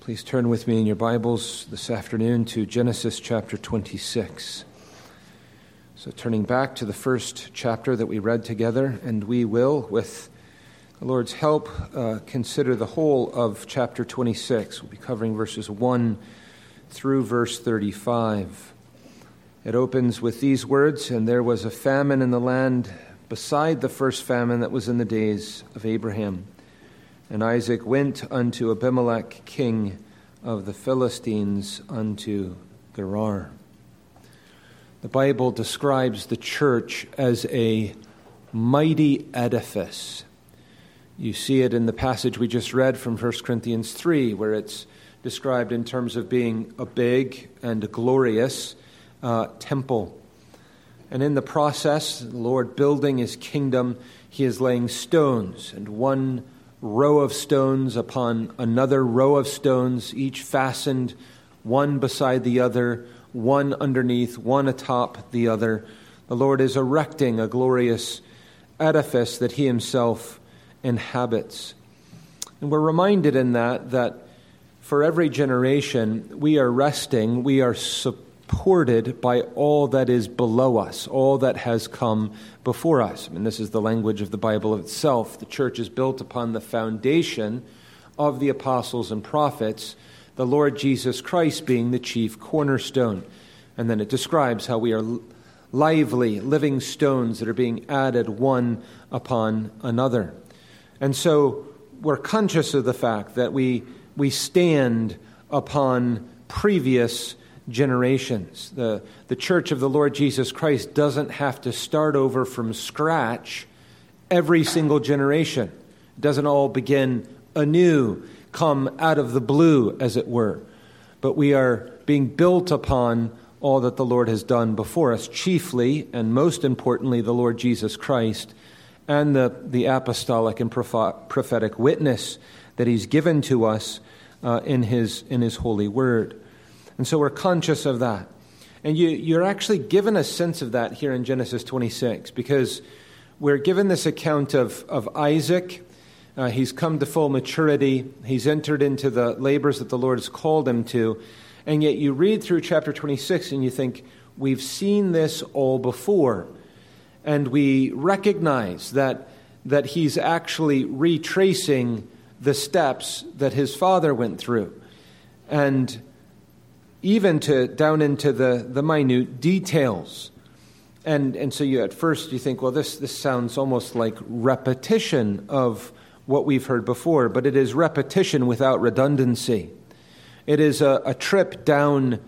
Please turn with me in your Bibles this afternoon to Genesis chapter 26. So turning back to the first chapter that we read together, and we will, with the Lord's help, consider the whole of chapter 26. We'll be covering verses 1 through verse 35. It opens with these words, "And there was a famine in the land beside the first famine that was in the days of Abraham. And Isaac went unto Abimelech, king of the Philistines, unto Gerar." The Bible describes the church as a mighty edifice. You see it in the passage we just read from 1 Corinthians 3, where it's described in terms of being a big and a glorious temple. And in the process, the Lord building his kingdom, he is laying stones, and one row of stones upon another row of stones, each fastened one beside the other, one underneath, one atop the other. The Lord is erecting a glorious edifice that he himself inhabits. And we're reminded in that for every generation, we are resting, we are supported by all that is below us, all that has come before us. And this is the language of the Bible itself. The church is built upon the foundation of the apostles and prophets, the Lord Jesus Christ being the chief cornerstone. And then it describes how we are lively, living stones that are being added one upon another. And so we're conscious of the fact that we stand upon previous generations. The church of the Lord Jesus Christ doesn't have to start over from scratch every single generation. It doesn't all begin anew, come out of the blue, as it were. But we are being built upon all that the Lord has done before us, chiefly and most importantly, the Lord Jesus Christ and the apostolic and prophetic witness that he's given to us in his holy word. And so we're conscious of that. And you're actually given a sense of that here in Genesis 26, because we're given this account of Isaac. He's come to full maturity. He's entered into the labors that the Lord has called him to. And yet you read through chapter 26 and you think, we've seen this all before. And we recognize that he's actually retracing the steps that his father went through. And even down into the minute details. And so at first you think, well, this sounds almost like repetition of what we've heard before, but it is repetition without redundancy. It is a trip down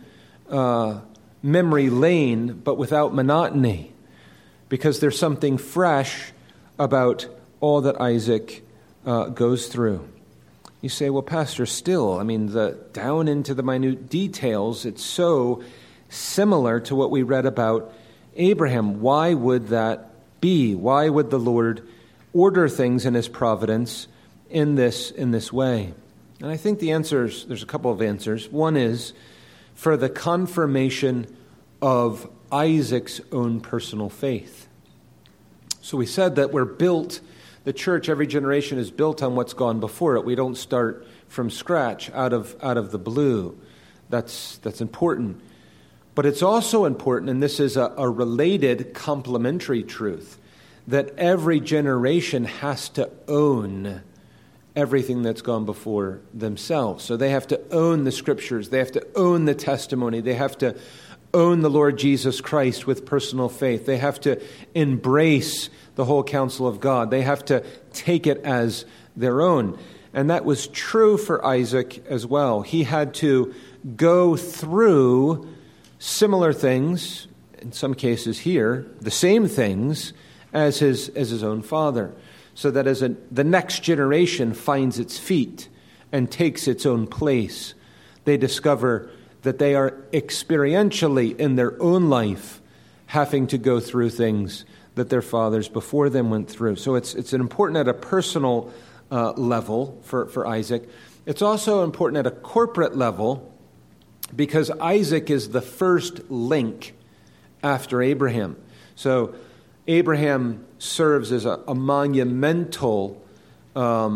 memory lane, but without monotony, because there's something fresh about all that Isaac goes through. You say, well, Pastor, still, down into the minute details, it's so similar to what we read about Abraham. Why would that be? Why would the Lord order things in his providence in this way? And I think there's a couple of answers. One is for the confirmation of Isaac's own personal faith. So we said that the church, every generation is built on what's gone before it. We don't start from scratch out of the blue. That's important. But it's also important, and this is a related complementary truth, that every generation has to own everything that's gone before themselves. So they have to own the scriptures. They have to own the testimony. They have to own the Lord Jesus Christ with personal faith. They have to embrace the whole counsel of God. They have to take it as their own. And that was true for Isaac as well. He had to go through similar things, in some cases here, the same things as his own father, so that as the next generation finds its feet and takes its own place, they discover that they are experientially in their own life having to go through things that their fathers before them went through. So it's important at a personal level for Isaac. It's also important at a corporate level, because Isaac is the first link after Abraham. So Abraham serves as a monumental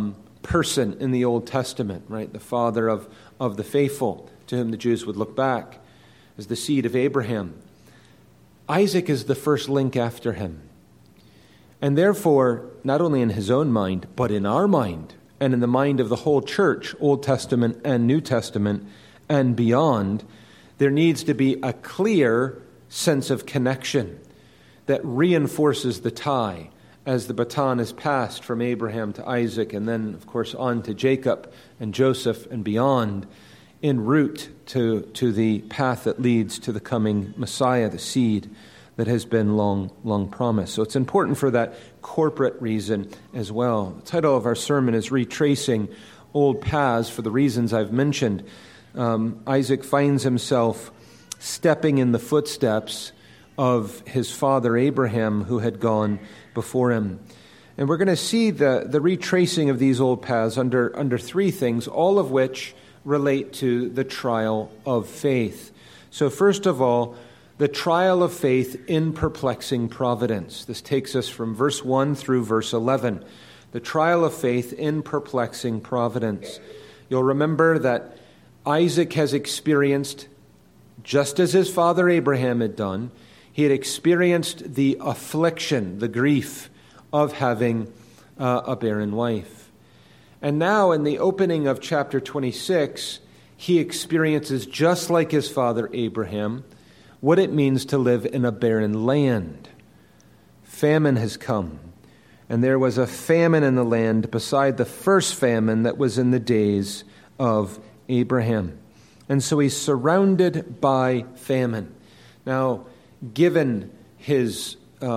person in the Old Testament, right? The father of the faithful, to whom the Jews would look back as the seed of Abraham. Isaac is the first link after him. And therefore, not only in his own mind, but in our mind, and in the mind of the whole church, Old Testament and New Testament and beyond, there needs to be a clear sense of connection that reinforces the tie as the baton is passed from Abraham to Isaac and then, of course, on to Jacob and Joseph and beyond, en route to the path that leads to the coming Messiah, the seed that has been long promised. So it's important for that corporate reason as well. The title of our sermon is Retracing Old Paths for the reasons I've mentioned. Isaac finds himself stepping in the footsteps of his father Abraham, who had gone before him. And we're going to see the retracing of these old paths under three things, all of which relate to the trial of faith. So first of all, the trial of faith in perplexing providence. This takes us from verse 1 through verse 11. The trial of faith in perplexing providence. You'll remember that Isaac has experienced, just as his father Abraham had done, he had experienced the affliction, the grief of having a barren wife. And now in the opening of chapter 26, he experiences, just like his father Abraham, what it means to live in a barren land. Famine has come, and there was a famine in the land beside the first famine that was in the days of Abraham. And so he's surrounded by famine. Now, given his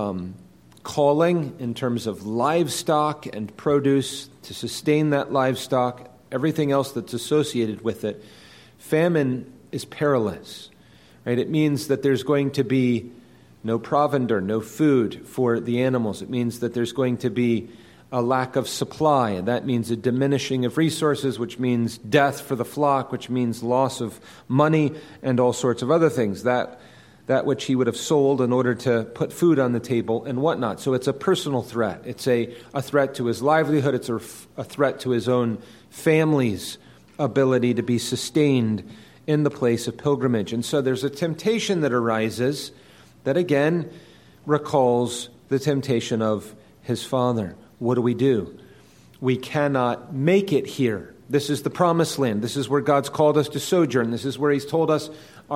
calling in terms of livestock and produce, to sustain that livestock, everything else that's associated with it, famine is perilous. Right? It means that there's going to be no provender, no food for the animals. It means that there's going to be a lack of supply, and that means a diminishing of resources, which means death for the flock, which means loss of money and all sorts of other things, that which he would have sold in order to put food on the table and whatnot. So it's a personal threat. It's a threat to his livelihood. It's a threat to his own family's ability to be sustained in the place of pilgrimage. And so there's a temptation that arises that again recalls the temptation of his father. What do? We cannot make it here. This is the promised land. This is where God's called us to sojourn. This is where he's told us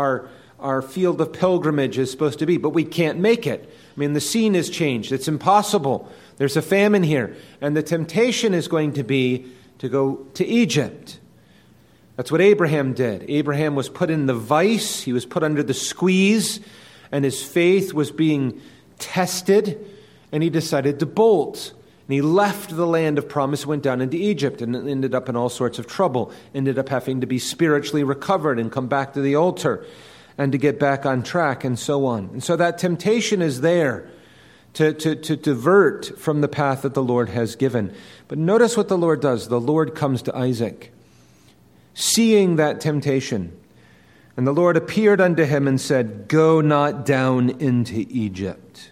our field of pilgrimage is supposed to be. But we can't make it. I mean, the scene has changed. It's impossible. There's a famine here. And the temptation is going to be to go to Egypt. That's what Abraham did. Abraham was put in the vice. He was put under the squeeze. And his faith was being tested. And he decided to bolt. And he left the land of promise, went down into Egypt, and ended up in all sorts of trouble. Ended up having to be spiritually recovered and come back to the altar and to get back on track and so on. And so that temptation is there to divert from the path that the Lord has given. But notice what the Lord does. The Lord comes to Isaac, seeing that temptation. And the Lord appeared unto him and said, "Go not down into Egypt.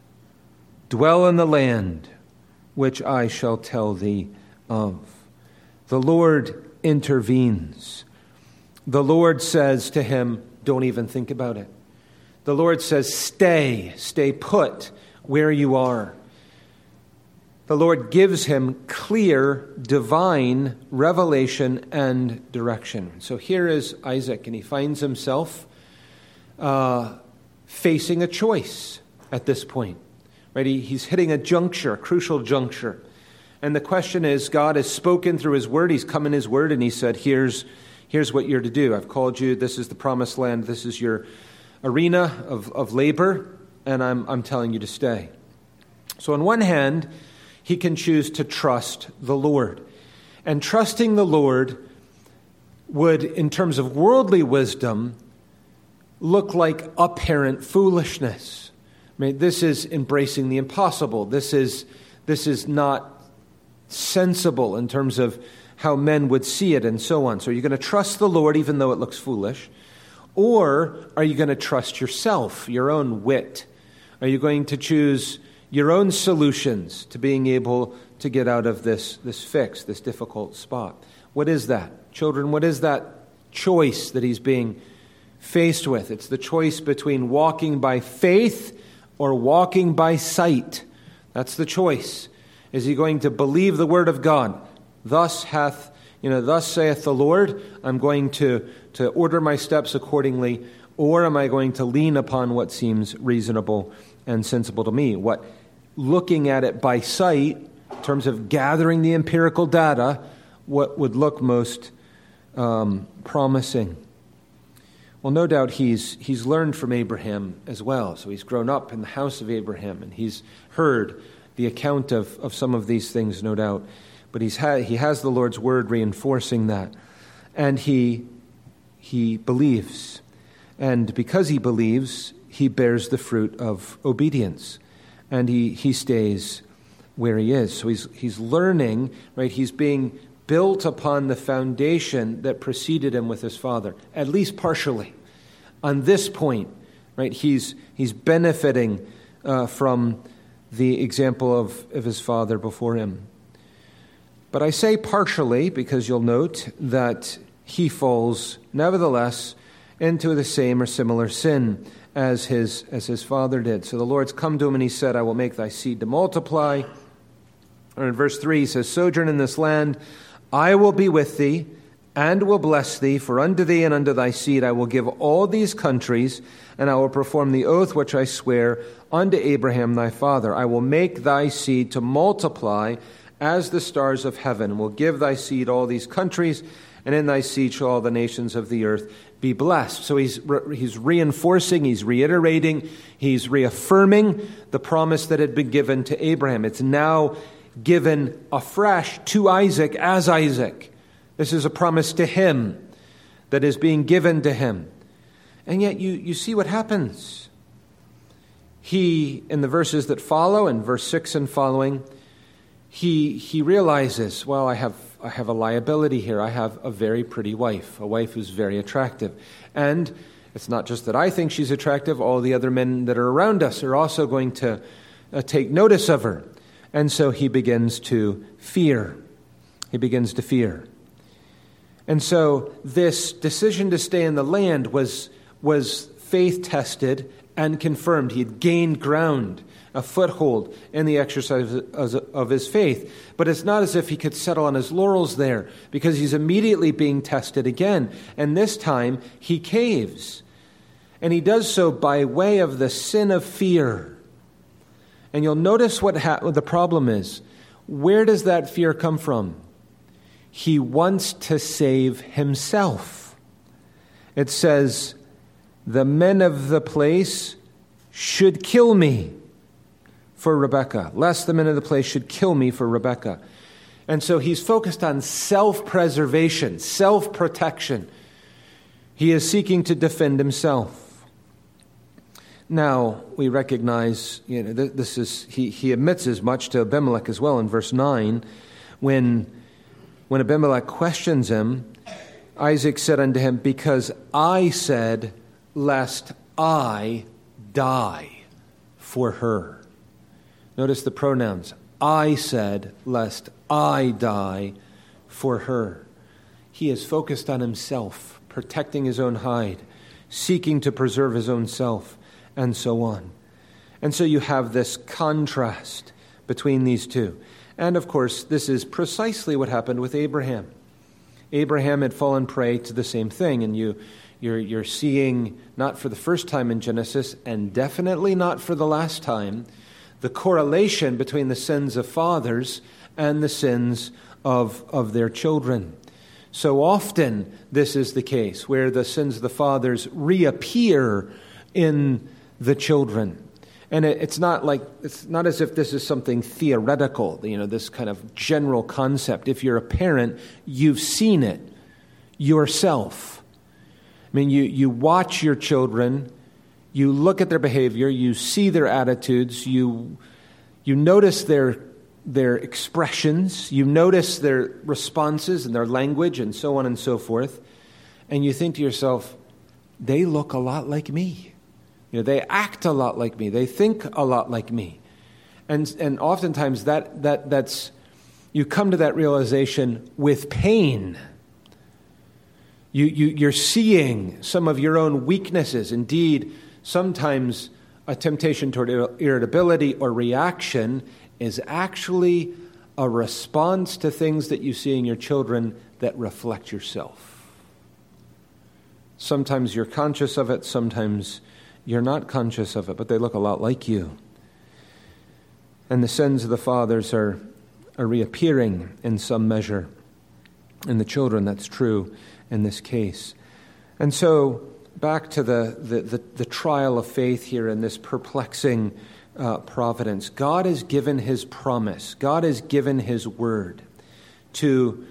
Dwell in the land which I shall tell thee of." The Lord intervenes. The Lord says to him, don't even think about it. The Lord says, stay put where you are. The Lord gives him clear divine revelation and direction. So here is Isaac, and he finds himself facing a choice at this point. Right? He's hitting a juncture, a crucial juncture. And the question is, God has spoken through his word. He's come in his word, and he said, here's what you're to do. I've called you. This is the promised land. This is your arena of labor, and I'm telling you to stay. So on one hand, he can choose to trust the Lord. And trusting the Lord would, in terms of worldly wisdom, look like apparent foolishness. I mean, this is embracing the impossible. This is not sensible in terms of how men would see it and so on. So are you going to trust the Lord even though it looks foolish? Or are you going to trust yourself, your own wit? Are you going to choose your own solutions to being able to get out of this fix, this difficult spot. What is that? Children, what is that choice that he's being faced with? It's the choice between walking by faith or walking by sight. That's the choice. Is he going to believe the word of God? Thus saith the Lord, I'm going to order my steps accordingly, or am I going to lean upon what seems reasonable and sensible to me? Looking at it by sight, in terms of gathering the empirical data, what would look most promising? Well, no doubt he's learned from Abraham as well. So he's grown up in the house of Abraham, and he's heard the account of some of these things, no doubt. But he has the Lord's word reinforcing that. And he believes. And because he believes, he bears the fruit of obedience. And he stays where he is. So he's learning, right? He's being built upon the foundation that preceded him with his father, at least partially. On this point, right, he's benefiting from the example of his father before him. But I say partially because you'll note that he falls, nevertheless, into the same or similar sin as his father did. So the Lord's come to him and he said, I will make thy seed to multiply. Or in verse 3 he says, sojourn in this land, I will be with thee, and will bless thee, for unto thee and unto thy seed I will give all these countries, and I will perform the oath which I swear unto Abraham thy father. I will make thy seed to multiply as the stars of heaven, and will give thy seed all these countries, and in thy seed shall all the nations of the earth be blessed. So he's reinforcing, he's reiterating, he's reaffirming the promise that had been given to Abraham. It's now given afresh to Isaac as Isaac. This is a promise to him that is being given to him. And yet you see what happens. He, in the verses that follow, in verse 6 and following, he realizes, well, I have a liability here. I have a very pretty wife, a wife who's very attractive. And it's not just that I think she's attractive, all the other men that are around us are also going to take notice of her. And so he begins to fear. He begins to fear. And so this decision to stay in the land was faith-tested and confirmed. He had gained ground, a foothold in the exercise of his faith. But it's not as if he could settle on his laurels there, because he's immediately being tested again. And this time he caves. And he does so by way of the sin of fear. And you'll notice what the problem is. Where does that fear come from? He wants to save himself. It says, the men of the place should kill me for Rebekah, lest the men of the place should kill me for Rebekah. And so he's focused on self-preservation, self-protection. He is seeking to defend himself. Now, we recognize, this is he admits as much to Abimelech as well in verse 9. When Abimelech questions him, Isaac said unto him, because I said, lest I die for her. Notice the pronouns. I said, lest I die for her. He is focused on himself, protecting his own hide, seeking to preserve his own self, and so on. And so you have this contrast between these two. And of course, this is precisely what happened with Abraham. Abraham had fallen prey to the same thing, and you're seeing, not for the first time in Genesis, and definitely not for the last time, the correlation between the sins of fathers and the sins of their children. So often this is the case, where the sins of the fathers reappear in the children. And it's not as if this is something theoretical, this kind of general concept. If you're a parent, you've seen it yourself. I mean, you watch your children, you look at their behavior, you see their attitudes, you notice their expressions, you notice their responses and their language and so on and so forth, and you think to yourself, they look a lot like me. They act a lot like me. They think a lot like me. And oftentimes that's You come to that realization with pain. You're seeing some of your own weaknesses. Indeed, sometimes a temptation toward irritability or reaction is actually a response to things that you see in your children that reflect yourself. Sometimes you're conscious of it, sometimes you're not conscious of it, but they look a lot like you. And the sins of the fathers are reappearing in some measure in the children. That's true in this case. And so back to the trial of faith here in this perplexing providence. God has given his promise. God has given his word to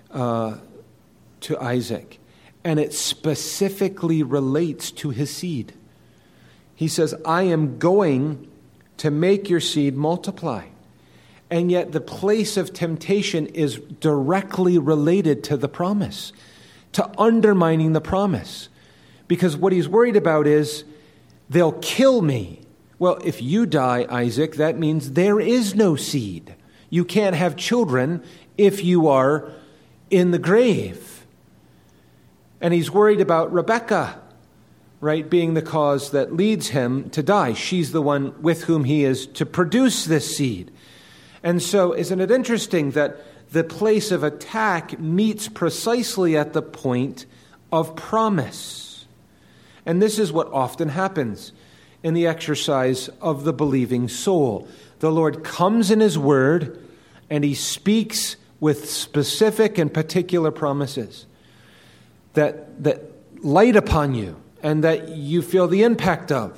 Isaac. And it specifically relates to his seed. He says, I am going to make your seed multiply. And yet the place of temptation is directly related to the promise, to undermining the promise. Because what he's worried about is, they'll kill me. Well, if you die, Isaac, that means there is no seed. You can't have children if you are in the grave. And he's worried about Rebekah, right, being the cause that leads him to die. She's the one with whom he is to produce this seed. And so, isn't it interesting that the place of attack meets precisely at the point of promise? And this is what often happens in the exercise of the believing soul. The Lord comes in his word, and he speaks with specific and particular promises that light upon you and that you feel the impact of.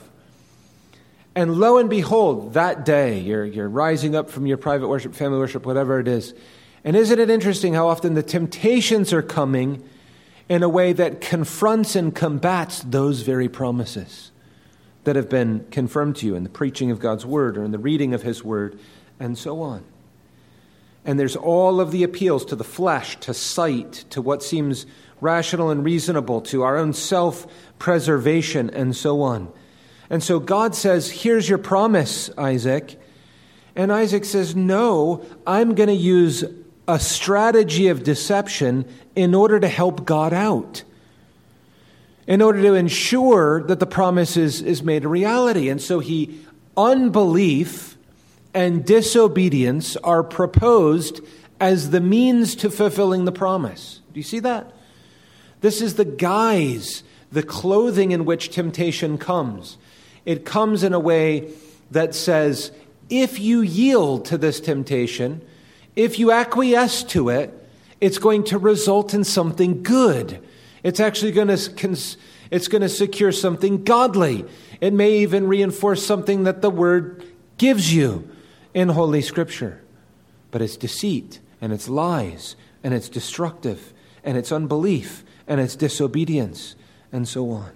And lo and behold, that day, you're rising up from your private worship, family worship, whatever it is. And isn't it interesting how often the temptations are coming in a way that confronts and combats those very promises that have been confirmed to you in the preaching of God's word or in the reading of his word, and so on. And there's all of the appeals to the flesh, to sight, to what seems rational and reasonable, to our own self-preservation, and so on. And so God says, here's your promise, Isaac. And Isaac says, no, I'm going to use a strategy of deception in order to help God out, in order to ensure that the promise is made a reality. And so unbelief and disobedience are proposed as the means to fulfilling the promise. Do you see that? This is the guise, the clothing in which temptation comes. It comes in a way that says, if you yield to this temptation, if you acquiesce to it, it's going to result in something good. It's actually going to secure something godly. It may even reinforce something that the Word gives you in Holy Scripture. But it's deceit, and it's lies, and it's destructive, and it's unbelief, and it's disobedience, and so on.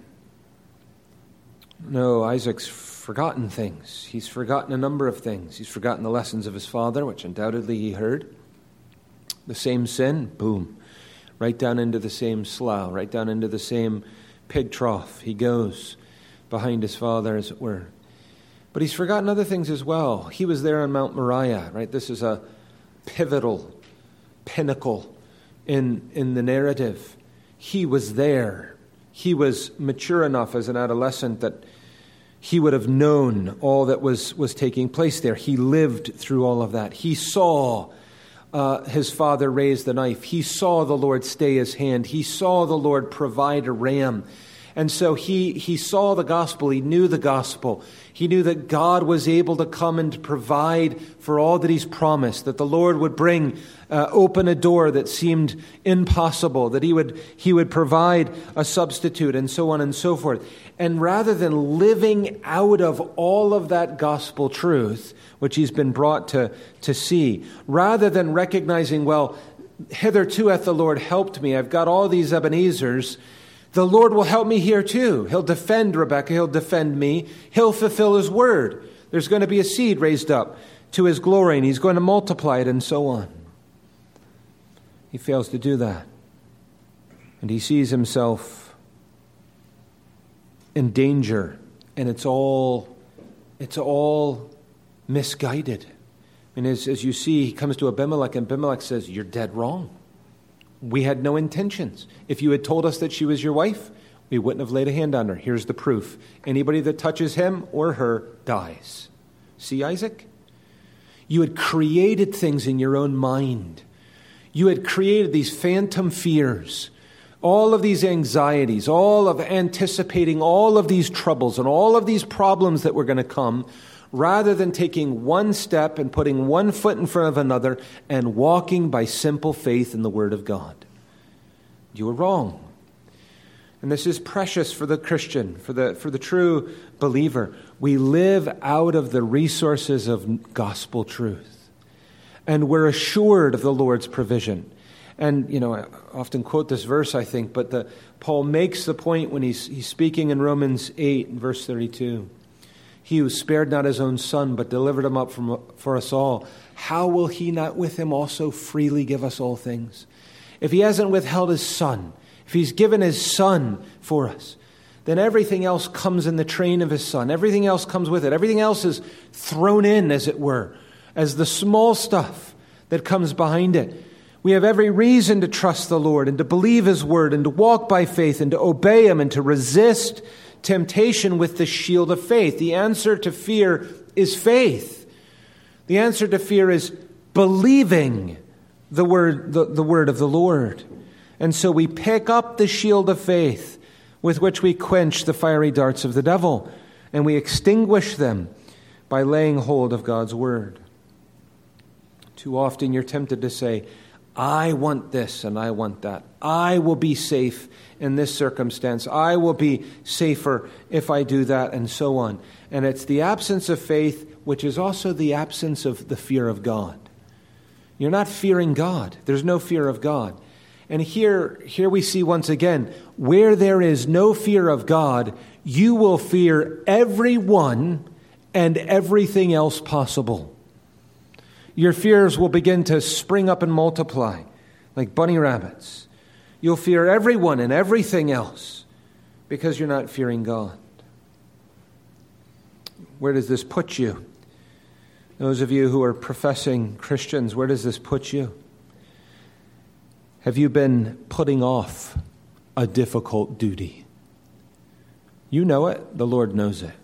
No, Isaac's forgotten things. He's forgotten a number of things. He's forgotten the lessons of his father, which undoubtedly he heard. The same sin, boom, right down into the same slough, right down into the same pig trough. He goes behind his father, as it were. But he's forgotten other things as well. He was there on Mount Moriah, right? This is a pivotal pinnacle in the narrative. He was there. He was mature enough as an adolescent that he would have known all that was taking place there. He lived through all of that. He saw his father raise the knife. He saw the Lord stay his hand. He saw the Lord provide a ram. And so he saw the gospel. He knew the gospel. He knew that God was able to come and to provide for all that he's promised, that the Lord would open a door that seemed impossible, that he would provide a substitute, and so on and so forth. And rather than living out of all of that gospel truth, which he's been brought to see, rather than recognizing, well, hitherto hath the Lord helped me, I've got all these Ebenezers, the Lord will help me here too. He'll defend Rebekah. He'll defend me. He'll fulfill his word. There's going to be a seed raised up to his glory, and he's going to multiply it, and so on. He fails to do that. And he sees himself in danger, and it's all misguided. And as you see, he comes to Abimelech, and Abimelech says, "You're dead wrong. We had no intentions. If you had told us that she was your wife, we wouldn't have laid a hand on her. Here's the proof. Anybody that touches him or her dies." See, Isaac? You had created things in your own mind. You had created these phantom fears, all of these anxieties, all of anticipating all of these troubles and all of these problems that were going to come, rather than taking one step and putting one foot in front of another and walking by simple faith in the Word of God. You were wrong. And this is precious for the Christian, for the true believer. We live out of the resources of gospel truth. And we're assured of the Lord's provision. And, I often quote this verse, I think, but Paul makes the point when he's speaking in Romans 8, verse 32. He who spared not his own son, but delivered him up for us all, how will he not with him also freely give us all things? If he hasn't withheld his son, if he's given his son for us, then everything else comes in the train of his son. Everything else comes with it. Everything else is thrown in, as it were, as the small stuff that comes behind it. We have every reason to trust the Lord and to believe his word and to walk by faith and to obey him and to resist temptation with the shield of faith. The answer to fear is faith. The answer to fear is believing the word of the Lord. And so we pick up the shield of faith with which we quench the fiery darts of the devil, and we extinguish them by laying hold of God's word. Too often you're tempted to say, "I want this and I want that. I will be safe in this circumstance. I will be safer if I do that," and so on. And it's the absence of faith, which is also the absence of the fear of God. You're not fearing God. There's no fear of God. And here we see once again, where there is no fear of God, you will fear everyone and everything else possible. Your fears will begin to spring up and multiply like bunny rabbits. You'll fear everyone and everything else because you're not fearing God. Where does this put you? Those of you who are professing Christians, where does this put you? Have you been putting off a difficult duty? You know it. The Lord knows it.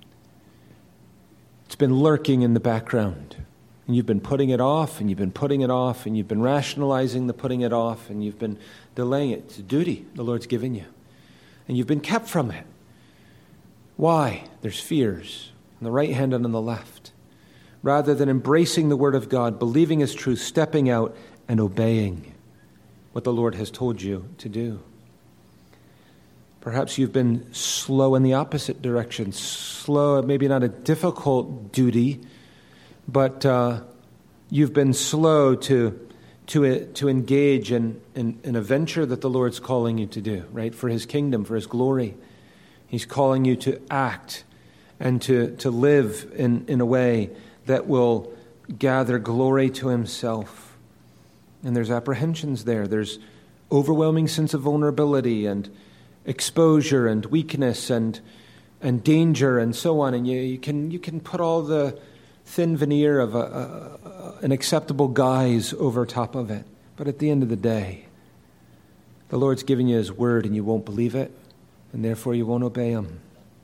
It's been lurking in the background. And you've been putting it off, and you've been putting it off, and you've been rationalizing the putting it off, and you've been delaying it. It's a duty the Lord's given you. And you've been kept from it. Why? There's fears on the right hand and on the left. Rather than embracing the Word of God, believing His truth, stepping out and obeying what the Lord has told you to do. Perhaps you've been slow in the opposite direction. Slow, maybe not a difficult duty, but you've been slow to engage in a venture that the Lord's calling you to do, right? For His kingdom, for His glory. He's calling you to act and to live in a way that will gather glory to Himself. And there's apprehensions there. There's overwhelming sense of vulnerability and exposure and weakness and danger and so on. And you can put all the thin veneer of an acceptable guise over top of it. But at the end of the day, the Lord's giving you His word and you won't believe it, and therefore you won't obey Him.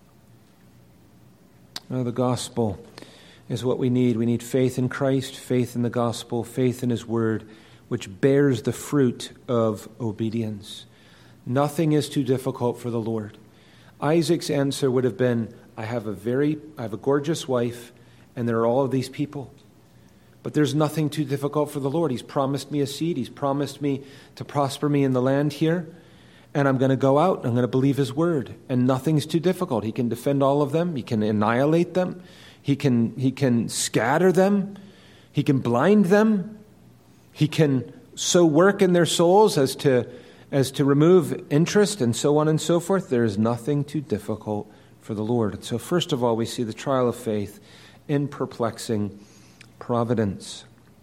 No, the gospel is what we need. We need faith in Christ, faith in the gospel, faith in His word, which bears the fruit of obedience. Nothing is too difficult for the Lord. Isaac's answer would have been, I have a gorgeous wife, and there are all of these people. But there's nothing too difficult for the Lord. He's promised me a seed. He's promised me to prosper me in the land here. And I'm going to go out, and I'm going to believe His word. And nothing's too difficult. He can defend all of them. He can annihilate them. He can scatter them. He can blind them. He can so work in their souls as to remove interest and so on and so forth. There is nothing too difficult for the Lord. And so first of all, we see the trial of faith in perplexing providence.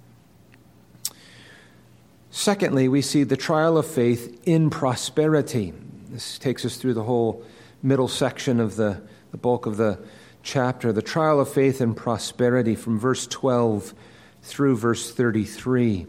Secondly, we see the trial of faith in prosperity. This takes us through the whole middle section of the bulk of the chapter. The trial of faith in prosperity from verse 12 through verse 33.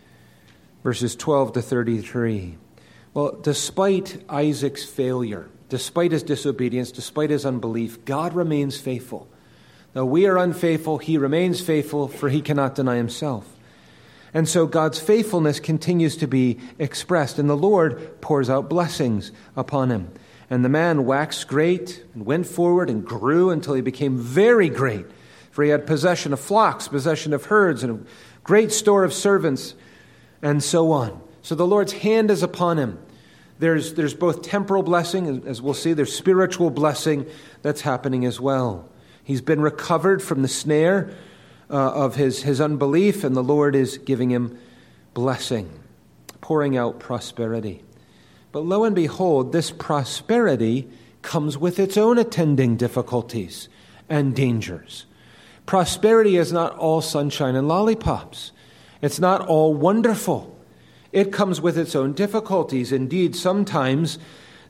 Verses 12 to 33. Well, despite Isaac's failure, despite his disobedience, despite his unbelief, God remains faithful. Though we are unfaithful, he remains faithful, for he cannot deny himself. And so God's faithfulness continues to be expressed, and the Lord pours out blessings upon him. And the man waxed great and went forward and grew until he became very great, for he had possession of flocks, possession of herds, and a great store of servants, and so on. So the Lord's hand is upon him. There's both temporal blessing, as we'll see, there's spiritual blessing that's happening as well. He's been recovered from the snare of his unbelief, and the Lord is giving him blessing, pouring out prosperity. But lo and behold, this prosperity comes with its own attending difficulties and dangers. Prosperity is not all sunshine and lollipops. It's not all wonderful. It comes with its own difficulties. Indeed, sometimes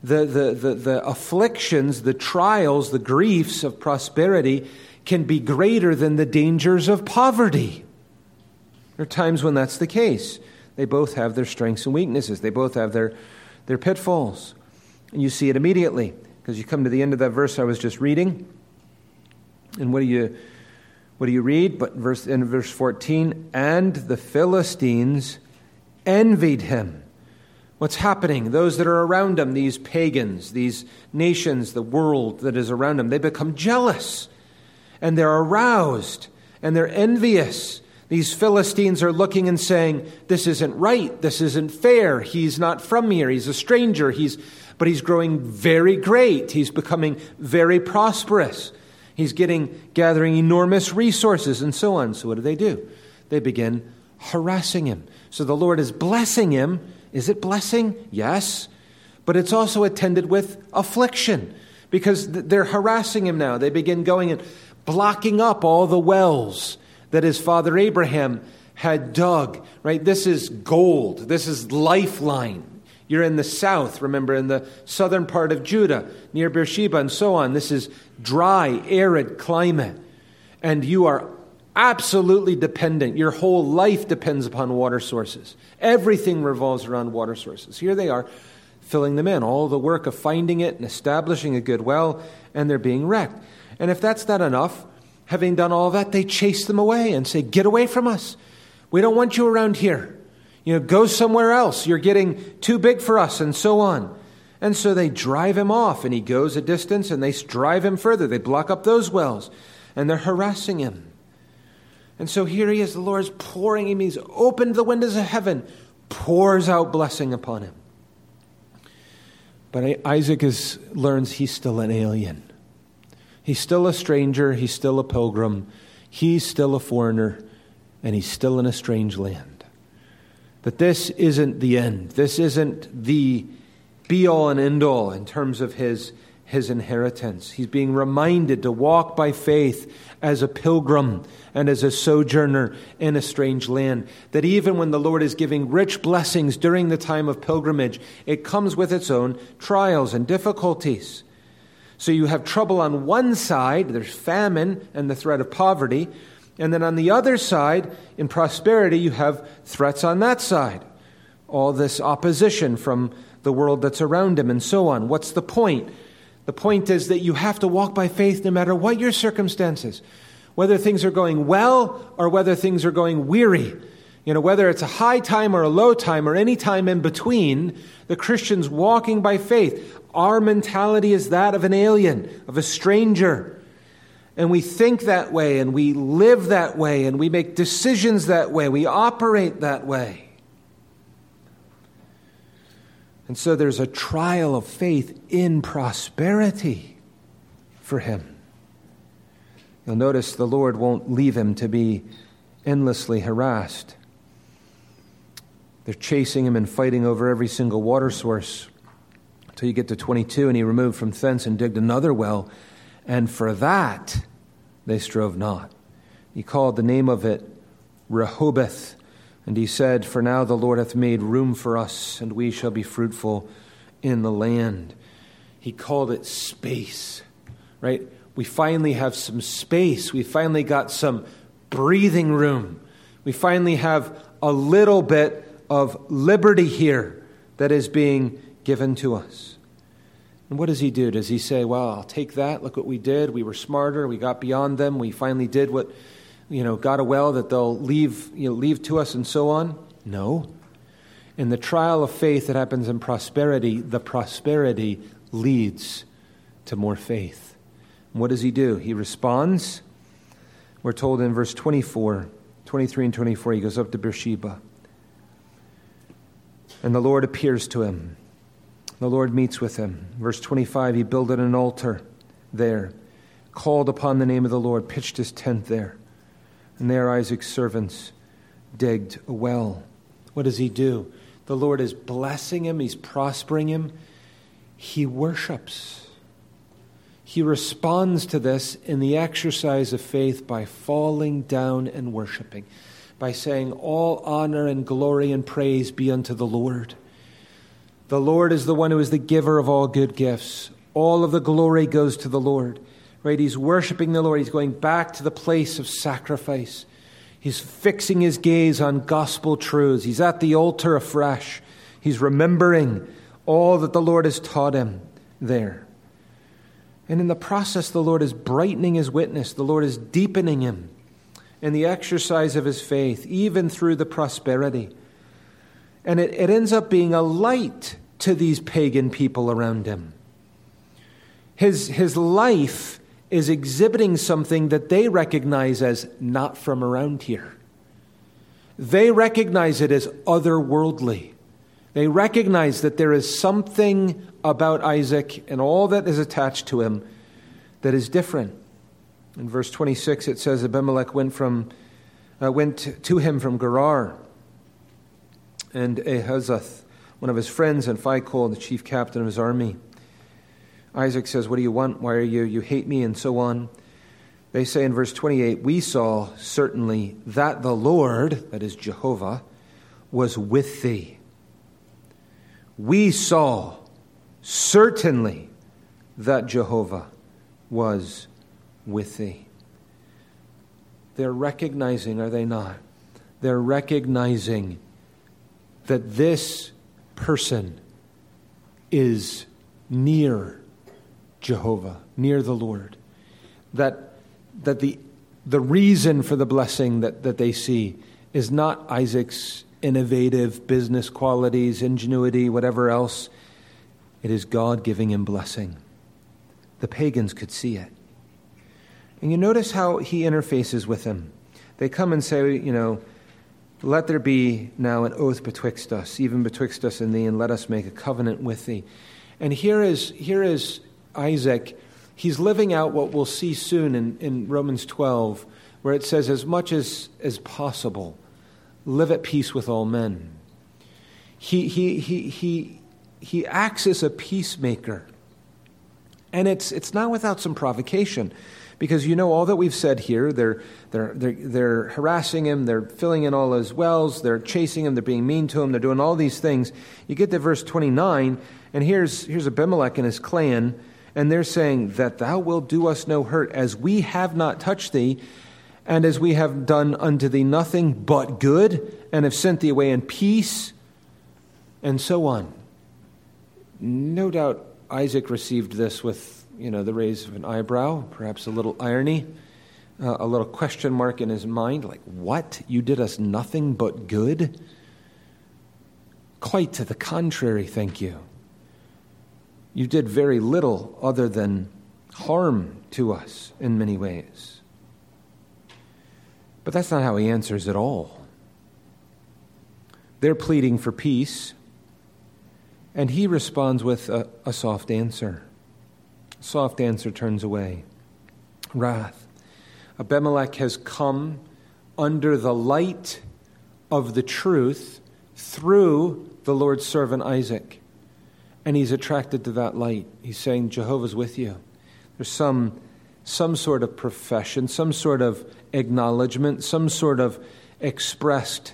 the afflictions, the trials, the griefs of prosperity can be greater than the dangers of poverty. There are times when that's the case. They both have their strengths and weaknesses. They both have their pitfalls. And you see it immediately, because you come to the end of that verse I was just reading. And what do you read? But in verse 14, and the Philistines envied him. What's happening? Those that are around him, these pagans, these nations, the world that is around him, they become jealous. And they're aroused, and they're envious. These Philistines are looking and saying, this isn't right, this isn't fair, he's not from here, he's a stranger, but he's growing very great, he's becoming very prosperous, he's gathering enormous resources, and so on. So what do? They begin harassing him. So the Lord is blessing him. Is it blessing? Yes. But it's also attended with affliction, because they're harassing him now. They begin going and blocking up all the wells that his father Abraham had dug, right? This is gold. This is lifeline. You're in the south, remember, in the southern part of Judah, near Beersheba and so on. This is dry, arid climate. And you are absolutely dependent. Your whole life depends upon water sources. Everything revolves around water sources. Here they are, filling them in. All the work of finding it and establishing a good well, and they're being wrecked. And if that's not enough, having done all that, they chase them away and say, get away from us. We don't want you around here. Go somewhere else. You're getting too big for us, and so on. And so they drive him off, and he goes a distance, and they drive him further. They block up those wells, and they're harassing him. And so here he is, the Lord's pouring him. He's opened the windows of heaven, pours out blessing upon him. But Isaac learns he's still an alien. He's still a stranger. He's still a pilgrim. He's still a foreigner. And he's still in a strange land. That this isn't the end. This isn't the be-all and end-all in terms of his inheritance. He's being reminded to walk by faith as a pilgrim and as a sojourner in a strange land. That even when the Lord is giving rich blessings during the time of pilgrimage, it comes with its own trials and difficulties. So you have trouble on one side, there's famine and the threat of poverty. And then on the other side, in prosperity, you have threats on that side. All this opposition from the world that's around him and so on. What's the point? The point is that you have to walk by faith no matter what your circumstances. Whether things are going well or whether things are going weary. Whether it's a high time or a low time or any time in between, the Christian's walking by faith. Our mentality is that of an alien, of a stranger. And we think that way, and we live that way, and we make decisions that way. We operate that way. And so there's a trial of faith in prosperity for him. You'll notice the Lord won't leave him to be endlessly harassed. They're chasing him and fighting over every single water source until you get to 22, and he removed from thence and digged another well, and for that they strove not. He called the name of it Rehoboth, and he said, for now the Lord hath made room for us, and we shall be fruitful in the land. He called it space, right? We finally have some space. We finally got some breathing room. We finally have a little bit of liberty here that is being given to us. And what does he do? Does he say, well, I'll take that. Look what we did. We were smarter. We got beyond them. We finally did what, got a well that they'll leave to us and so on? No. In the trial of faith that happens in prosperity, the prosperity leads to more faith. And what does he do? He responds. We're told in verse 23 and 24, he goes up to Beersheba. And the Lord appears to him. The Lord meets with him. Verse 25, he builded an altar there, called upon the name of the Lord, pitched his tent there. And there Isaac's servants digged a well. What does he do? The Lord is blessing him. He's prospering him. He worships. He responds to this in the exercise of faith by falling down and worshiping, by saying, all honor and glory and praise be unto the Lord. The Lord is the one who is the giver of all good gifts. All of the glory goes to the Lord. Right? He's worshiping the Lord. He's going back to the place of sacrifice. He's fixing his gaze on gospel truths. He's at the altar afresh. He's remembering all that the Lord has taught him there. And in the process, the Lord is brightening his witness. The Lord is deepening him in the exercise of his faith, even through the prosperity. And it ends up being a light to these pagan people around him. His life is exhibiting something that they recognize as not from around here. They recognize it as otherworldly. They recognize that there is something about Isaac and all that is attached to him that is different. In verse 26, it says Abimelech went to him from Gerar, and Ahuzzath, one of his friends, and Phicol, the chief captain of his army. Isaac says, what do you want? Why are you hate me? And so on. They say in verse 28, we saw certainly that the Lord, that is Jehovah, was with thee. We saw certainly that Jehovah was with thee. They're recognizing, are they not? They're recognizing that this person is near Jehovah, near the Lord. That the reason for the blessing that they see is not Isaac's innovative business qualities, ingenuity, whatever else. It is God giving him blessing. The pagans could see it. And you notice how he interfaces with them. They come and say, let there be now an oath betwixt us, even betwixt us and thee, and let us make a covenant with thee. And here is Isaac. He's living out what we'll see soon in Romans 12, where it says, as much as possible, live at peace with all men. He acts as a peacemaker. And it's not without some provocation. Because all that we've said here, they're harassing him, they're filling in all his wells, they're chasing him, they're being mean to him, they're doing all these things. You get to verse 29, and here's Abimelech and his clan, and they're saying that thou wilt do us no hurt, as we have not touched thee, and as we have done unto thee nothing but good, and have sent thee away in peace, and so on. No doubt Isaac received this with the raise of an eyebrow, perhaps a little irony, a little question mark in his mind, like, what? You did us nothing but good? Quite to the contrary, thank you. You did very little other than harm to us in many ways. But that's not how he answers at all. They're pleading for peace, and he responds with a soft answer. Soft answer turns away. Wrath. Abimelech has come under the light of the truth through the Lord's servant Isaac. And he's attracted to that light. He's saying, Jehovah's with you. There's some sort of profession, some sort of acknowledgement, some sort of expressed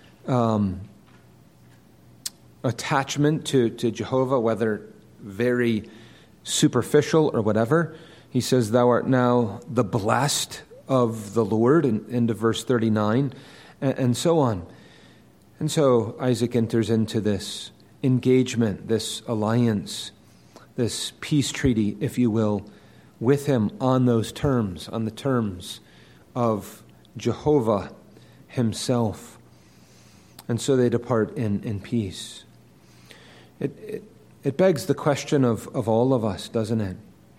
attachment to Jehovah, whether very superficial or whatever. He says, thou art now the blessed of the Lord, into verse 39. and so on. And so Isaac enters into this engagement, this alliance, this peace treaty, if you will, with him on those terms, on the terms of Jehovah himself. And so they depart in peace. It begs the question of all of us, doesn't it?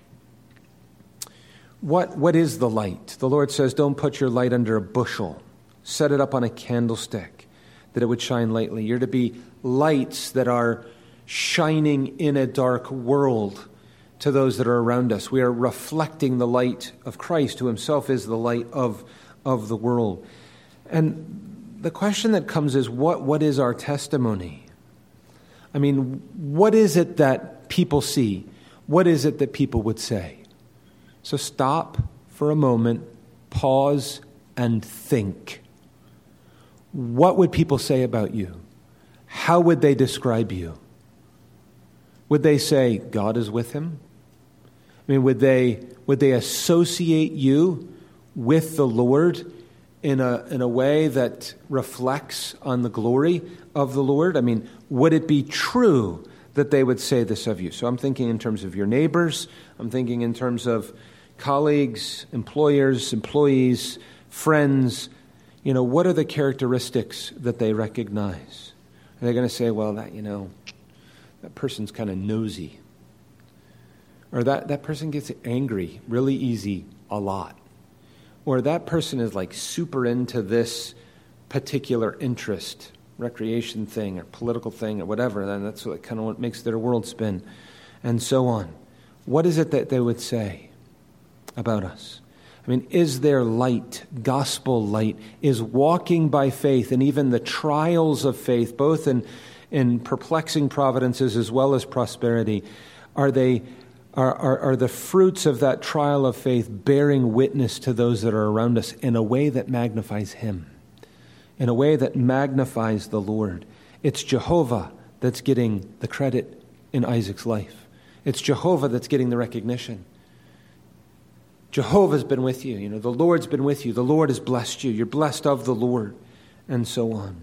What is the light? The Lord says, don't put your light under a bushel. Set it up on a candlestick, that it would shine lightly. You're to be lights that are shining in a dark world to those that are around us. We are reflecting the light of Christ, who himself is the light of the world. And the question that comes is, what is our testimony? I mean, what is it that people see? What is it that people would say? So stop for a moment, pause, and think. What would people say about you? How would they describe you? Would they say, God is with him? I mean, would they associate you with the Lord in a way that reflects on the glory of the Lord? I mean, would it be true that they would say this of you? So I'm thinking in terms of your neighbors. I'm thinking in terms of colleagues, employers, employees, friends. You know, what are the characteristics that they recognize? Are they going to say, well, that person's kind of nosy? Or that person gets angry really easy a lot? Or that person is like super into this particular interest, recreation thing or political thing or whatever, then that's what makes their world spin, and so on. What is it that they would say about us? I mean, is there light, gospel light? Is walking by faith and even the trials of faith, both in perplexing providences as well as prosperity, are the fruits of that trial of faith bearing witness to those that are around us in a way that magnifies him, in a way that magnifies the Lord? It's Jehovah that's getting the credit in Isaac's life. It's Jehovah that's getting the recognition. Jehovah's been with you. The Lord's been with you. The Lord has blessed you. You're blessed of the Lord, and so on.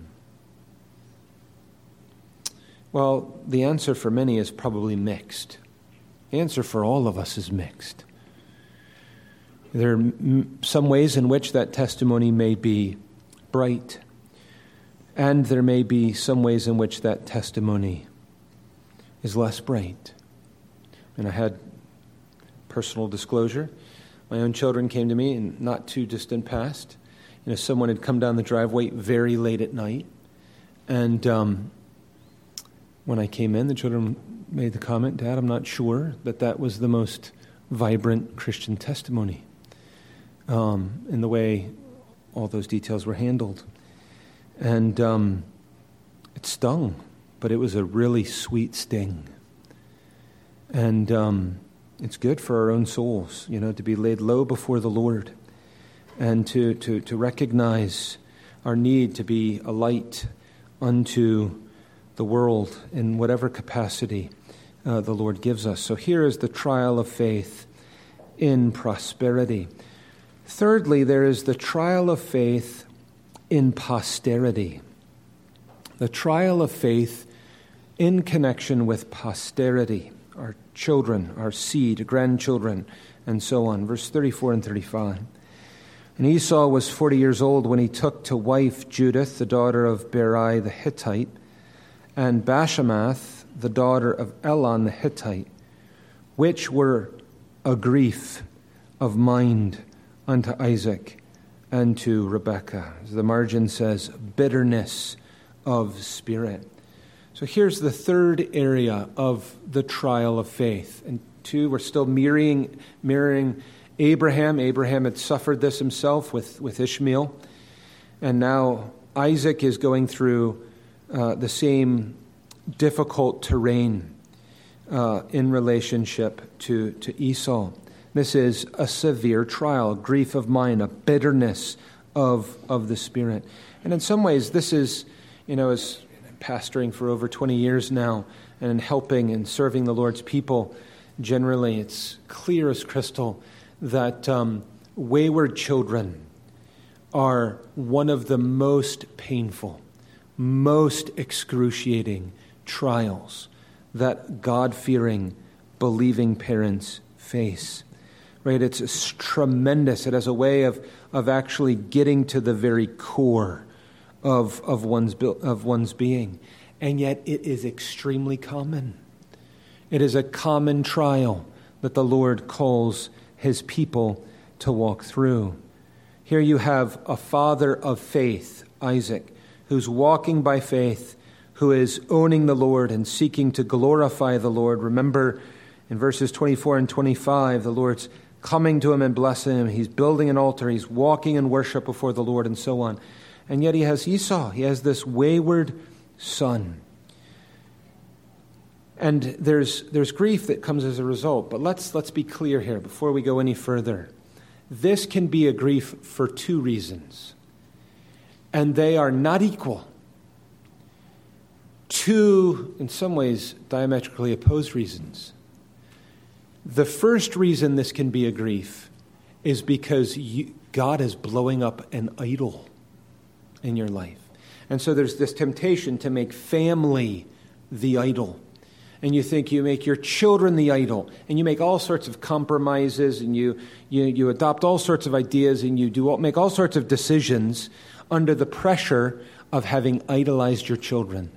Well, the answer for many is probably mixed. The answer for all of us is mixed. There are some ways in which that testimony may be bright, and there may be some ways in which that testimony is less bright. And I had personal disclosure. My own children came to me in not too distant past. Someone had come down the driveway very late at night, and when I came in, the children made the comment, Dad, I'm not sure that was the most vibrant Christian testimony in the way all those details were handled. And it stung, but it was a really sweet sting. And it's good for our own souls, to be laid low before the Lord and to recognize our need to be a light unto the world in whatever capacity the Lord gives us. So here is the trial of faith in prosperity. Thirdly, there is the trial of faith in posterity. The trial of faith in connection with posterity, our children, our seed, grandchildren, and so on. Verse 34 and 35. And Esau was 40 years old when he took to wife Judith, the daughter of Berai the Hittite, and Bashemath, the daughter of Elon the Hittite, which were a grief of mind unto Isaac and to Rebekah. As the margin says, bitterness of spirit. So here's the third area of the trial of faith. And two, we're still mirroring Abraham. Abraham had suffered this himself with Ishmael. And now Isaac is going through the same difficult terrain in relationship to Esau. This is a severe trial, grief of mind, a bitterness of the spirit. And in some ways, this is, as pastoring for over 20 years now and in helping and serving the Lord's people, generally, it's clear as crystal that wayward children are one of the most painful, most excruciating trials that God-fearing, believing parents face. Right? It's tremendous. It has a way of actually getting to the very core of one's being. And yet it is extremely common. It is a common trial that the Lord calls his people to walk through. Here you have a father of faith, Isaac, who's walking by faith, who is owning the Lord and seeking to glorify the Lord. Remember in verses 24 and 25, the Lord's coming to him and blessing him. He's building an altar. He's walking in worship before the Lord and so on. And yet he has Esau. He has this wayward son. And there's grief that comes as a result. But let's be clear here before we go any further. This can be a grief for two reasons. And they are not equal. Two, in some ways, diametrically opposed reasons. The first reason this can be a grief is because God is blowing up an idol in your life. And so there's this temptation to make family the idol. And you think you make your children the idol, and you make all sorts of compromises, and you adopt all sorts of ideas, and you make all sorts of decisions under the pressure of having idolized your children.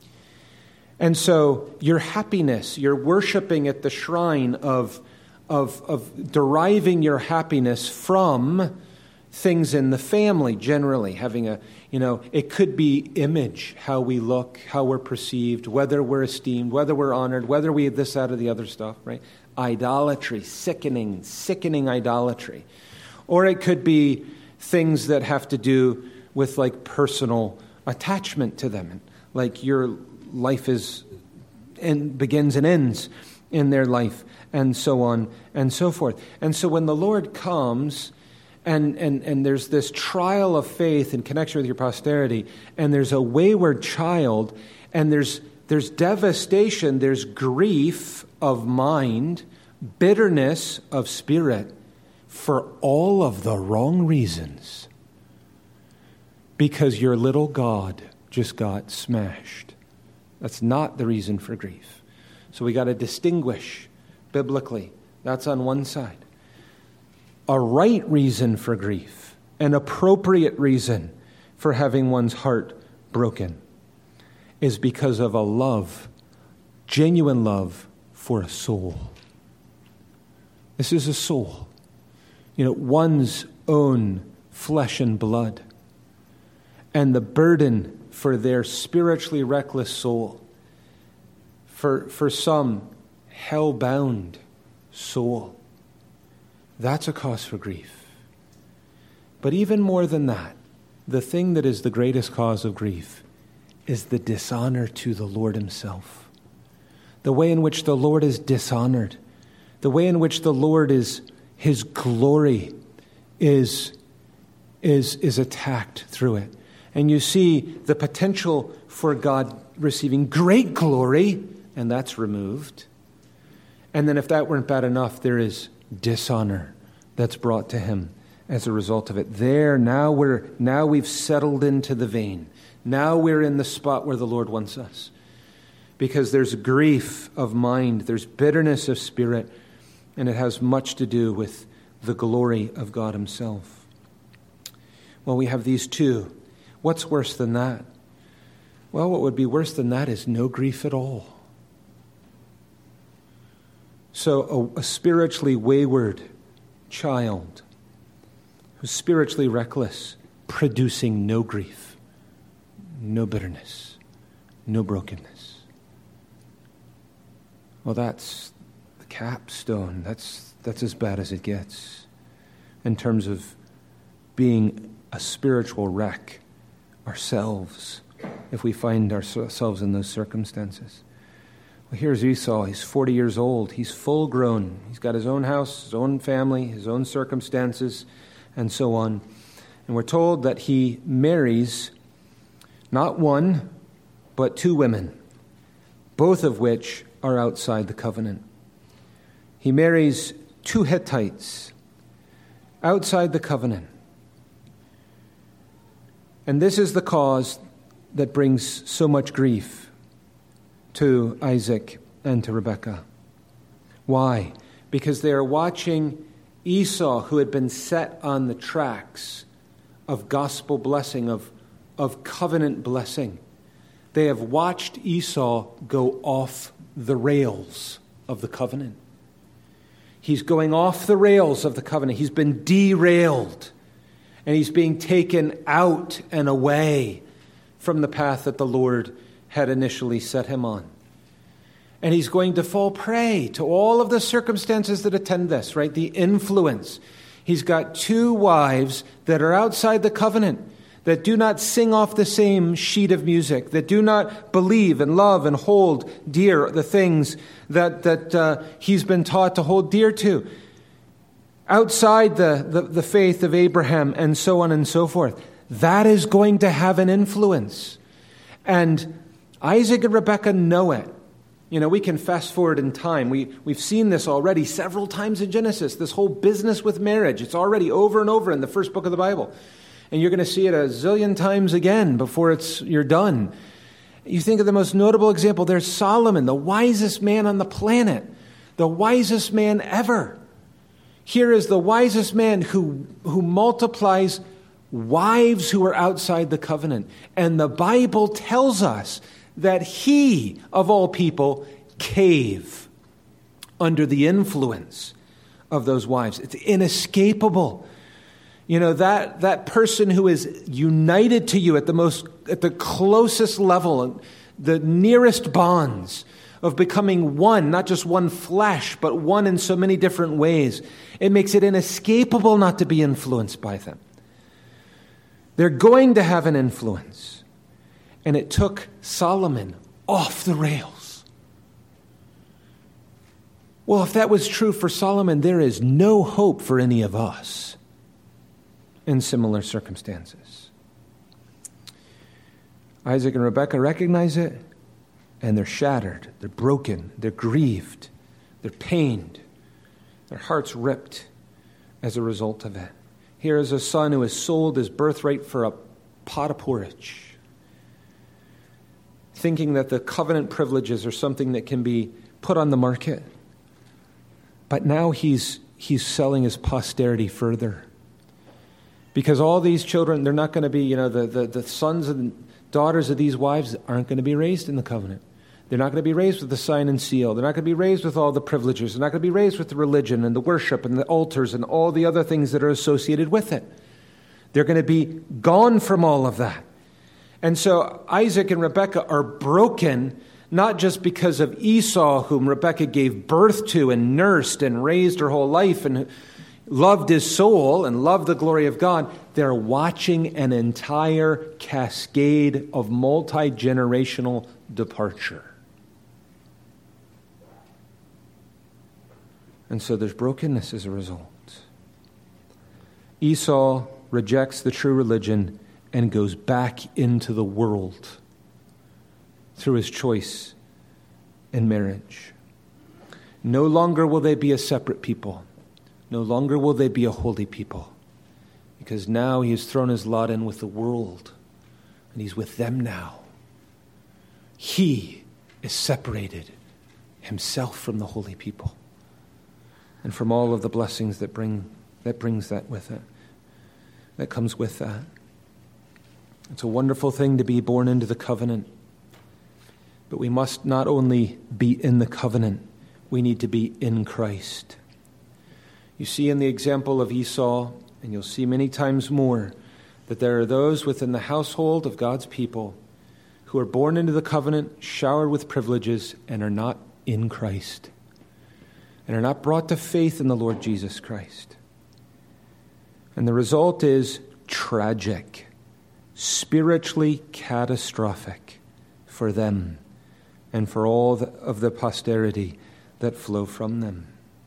And so your happiness, you're worshiping at the shrine of deriving your happiness from things in the family generally, having it could be image, how we look, how we're perceived, whether we're esteemed, whether we're honored, whether we have this, that, or the other stuff, right? Idolatry, sickening idolatry. Or it could be things that have to do with like personal attachment to them, like your life begins and ends in their life, and so on and so forth. And so when the Lord comes and there's this trial of faith in connection with your posterity, and there's a wayward child, and there's devastation, there's grief of mind, bitterness of spirit, for all of the wrong reasons, because your little God just got smashed. That's not the reason for grief. So we got to distinguish biblically. That's on one side. A right reason for grief, an appropriate reason for having one's heart broken, is because of a love, genuine love for a soul. This is a soul. One's own flesh and blood. And the burden for their spiritually reckless soul, for some hell-bound soul, that's a cause for grief. But even more than that, the thing that is the greatest cause of grief is the dishonor to the Lord himself. The way in which the Lord is dishonored, the way in which the Lord his glory is attacked through it. And you see the potential for God receiving great glory, and that's removed. And then if that weren't bad enough, there is dishonor that's brought to him as a result of it. Now we've settled into the vein. Now we're in the spot where the Lord wants us. Because there's grief of mind, there's bitterness of spirit, and it has much to do with the glory of God himself. Well, we have these two. What's worse than that? Well, what would be worse than that is no grief at all. So a spiritually wayward child who's spiritually reckless, producing no grief, no bitterness, no brokenness. Well, that's the capstone. That's as bad as it gets in terms of being a spiritual wreck ourselves if we find ourselves in those circumstances. Well, here's Esau. He's 40 years old. He's full grown. He's got his own house, his own family, his own circumstances, and so on. And we're told that he marries not one, but two women, both of which are outside the covenant. He marries two Hittites outside the covenant. And this is the cause that brings so much grief to Isaac and to Rebekah. Why? Because they are watching Esau, who had been set on the tracks of gospel blessing, of covenant blessing. They have watched Esau go off the rails of the covenant. He's going off the rails of the covenant. He's been derailed, and he's being taken out and away from the path that the Lord had initially set him on. And he's going to fall prey to all of the circumstances that attend this, right? The influence. He's got 2 wives that are outside the covenant, that do not sing off the same sheet of music, that do not believe and love and hold dear the things that he's been taught to hold dear to. Outside the faith of Abraham and so on and so forth. That is going to have an influence. And Isaac and Rebekah know it. You know, we can fast forward in time. We've seen this already several times in Genesis, this whole business with marriage. It's already over and over in the first book of the Bible. And you're going to see it a zillion times again before you're done. You think of the most notable example. There's Solomon, the wisest man on the planet, the wisest man ever. Here is the wisest man who multiplies wives who are outside the covenant. And the Bible tells us that he, of all people, cave under the influence of those wives. It's inescapable. You know, that person who is united to you at the closest level, the nearest bonds of becoming one, not just one flesh, but one in so many different ways. It makes it inescapable not to be influenced by them. They're going to have an influence. And it took Solomon off the rails. Well, if that was true for Solomon, there is no hope for any of us in similar circumstances. Isaac and Rebekah recognize it, and they're shattered, they're broken, they're grieved, they're pained, their hearts ripped as a result of it. Here is a son who has sold his birthright for a pot of porridge, thinking that the covenant privileges are something that can be put on the market. But now he's selling his posterity further. Because all these children, they're not going to be, the sons and daughters of these wives aren't going to be raised in the covenant. They're not going to be raised with the sign and seal. They're not going to be raised with all the privileges. They're not going to be raised with the religion and the worship and the altars and all the other things that are associated with it. They're going to be gone from all of that. And so Isaac and Rebekah are broken, not just because of Esau, whom Rebekah gave birth to and nursed and raised her whole life and loved his soul and loved the glory of God. They're watching an entire cascade of multi-generational departure. And so there's brokenness as a result. Esau rejects the true religion and goes back into the world through his choice in marriage. No longer will they be a separate people. No longer will they be a holy people. Because now he has thrown his lot in with the world. And he's with them now. He is separated himself from the holy people. And from all of the blessings that brings that with it. That comes with that. It's a wonderful thing to be born into the covenant. But we must not only be in the covenant, we need to be in Christ. You see in the example of Esau, and you'll see many times more, that there are those within the household of God's people who are born into the covenant, showered with privileges, and are not in Christ, and are not brought to faith in the Lord Jesus Christ. And the result is tragic, spiritually catastrophic for them and for all of the posterity that flow from them.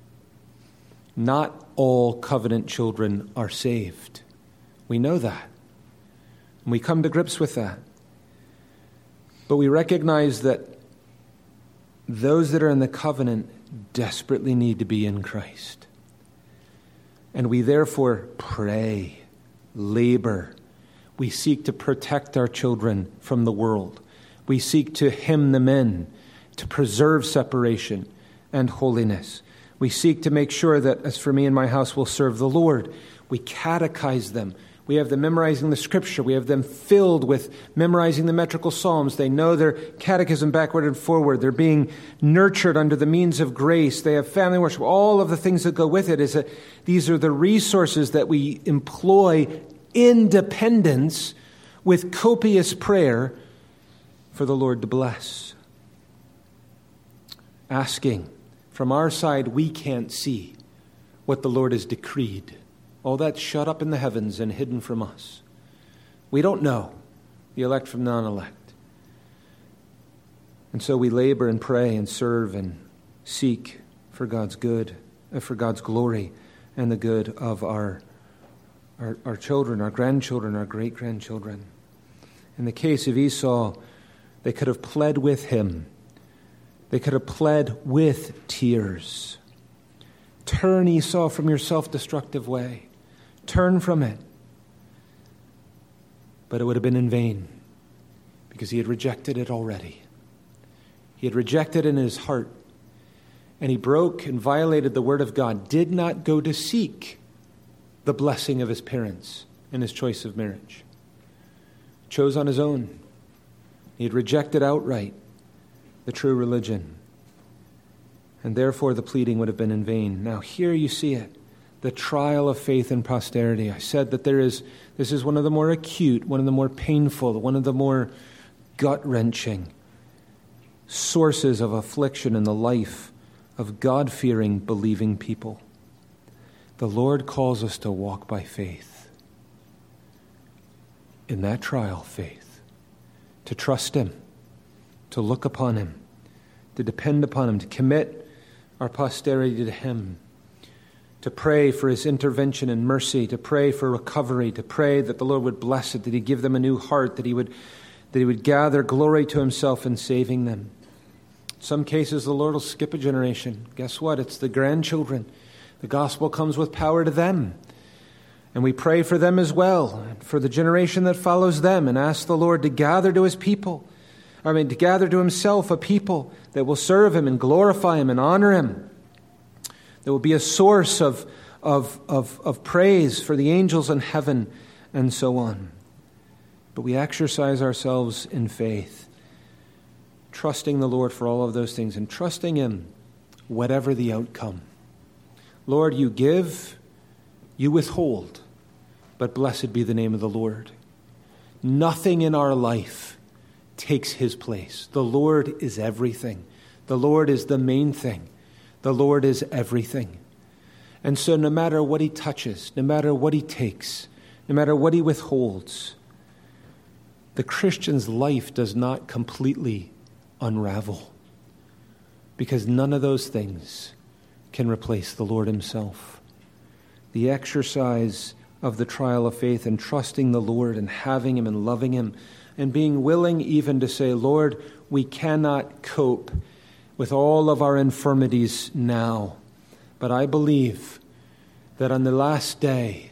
Not all covenant children are saved. We know that. And we come to grips with that. But we recognize that those that are in the covenant desperately need to be in Christ. And we therefore pray, labor. We seek to protect our children from the world. We seek to hem them in, to preserve separation and holiness. We seek to make sure that, as for me and my house, we'll serve the Lord. We catechize them. We have them memorizing the Scripture. We have them filled with memorizing the metrical Psalms. They know their catechism backward and forward. They're being nurtured under the means of grace. They have family worship. All of the things that go with it is that these are the resources that we employ in dependence with copious prayer for the Lord to bless. Asking. From our side, we can't see what the Lord has decreed. All that's shut up in the heavens and hidden from us. We don't know the elect from non-elect. And so we labor and pray and serve and seek for God's good, for God's glory and the good of our children, our grandchildren, our great-grandchildren. In the case of Esau, they could have pled with him. They could have pled with tears. Turn, Esau, from your self-destructive way. Turn from it. But it would have been in vain because he had rejected it already. He had rejected it in his heart. And he broke and violated the word of God, did not go to seek the blessing of his parents in his choice of marriage. Chose on his own. He had rejected outright the true religion. And therefore the pleading would have been in vain. Now here you see it. The trial of faith and posterity. I said that this is one of the more acute, one of the more painful, one of the more gut-wrenching sources of affliction in the life of God-fearing, believing people. The Lord calls us to walk by faith. In that trial, faith. To trust Him. To look upon Him. To depend upon Him. To commit our posterity to Him. To pray for His intervention and mercy, to pray for recovery, to pray that the Lord would bless it, that He'd give them a new heart, that He would gather glory to Himself in saving them. In some cases, the Lord will skip a generation. Guess what? It's the grandchildren. The gospel comes with power to them. And we pray for them as well, and for the generation that follows them, and ask the Lord to gather to His people. To gather to Himself a people that will serve Him and glorify Him and honor Him. There will be a source of praise for the angels in heaven and so on. But we exercise ourselves in faith, trusting the Lord for all of those things and trusting Him whatever the outcome. Lord, you give, you withhold, but blessed be the name of the Lord. Nothing in our life takes His place. The Lord is everything. The Lord is the main thing. The Lord is everything. And so no matter what He touches, no matter what He takes, no matter what He withholds, the Christian's life does not completely unravel, because none of those things can replace the Lord Himself. The exercise of the trial of faith and trusting the Lord and having Him and loving Him and being willing even to say, Lord, we cannot cope with all of our infirmities now. But I believe that on the last day,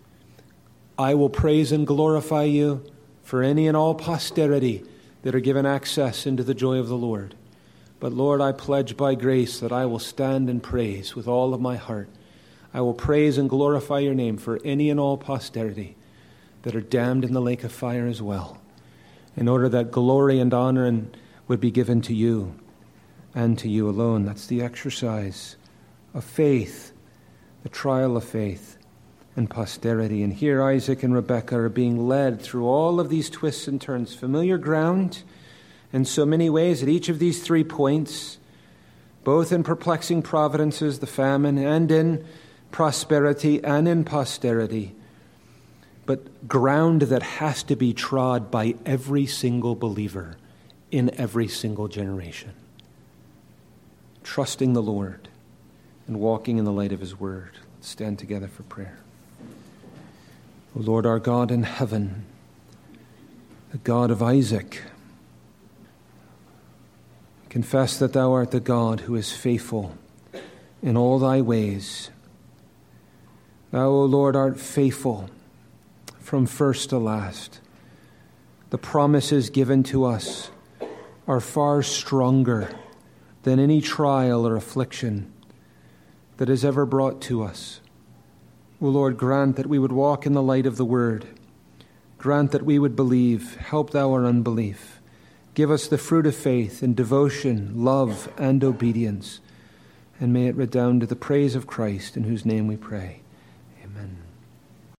I will praise and glorify you for any and all posterity that are given access into the joy of the Lord. But Lord, I pledge by grace that I will stand and praise with all of my heart. I will praise and glorify your name for any and all posterity that are damned in the lake of fire as well, in order that glory and honor would be given to you and to you alone. That's the exercise of faith, the trial of faith and posterity. And here Isaac and Rebekah are being led through all of these twists and turns, familiar ground in so many ways at each of these 3 points, both in perplexing providences, the famine, and in prosperity and in posterity, but ground that has to be trod by every single believer in every single generation. Trusting the Lord and walking in the light of His word. Let's stand together for prayer. O Lord, our God in heaven, the God of Isaac, confess that Thou art the God who is faithful in all Thy ways. Thou, O Lord, art faithful from first to last. The promises given to us are far stronger than any trial or affliction that is ever brought to us. O Lord, grant that we would walk in the light of the Word. Grant that we would believe. Help thou our unbelief. Give us the fruit of faith in devotion, love, and obedience. And may it redound to the praise of Christ, in whose name we pray.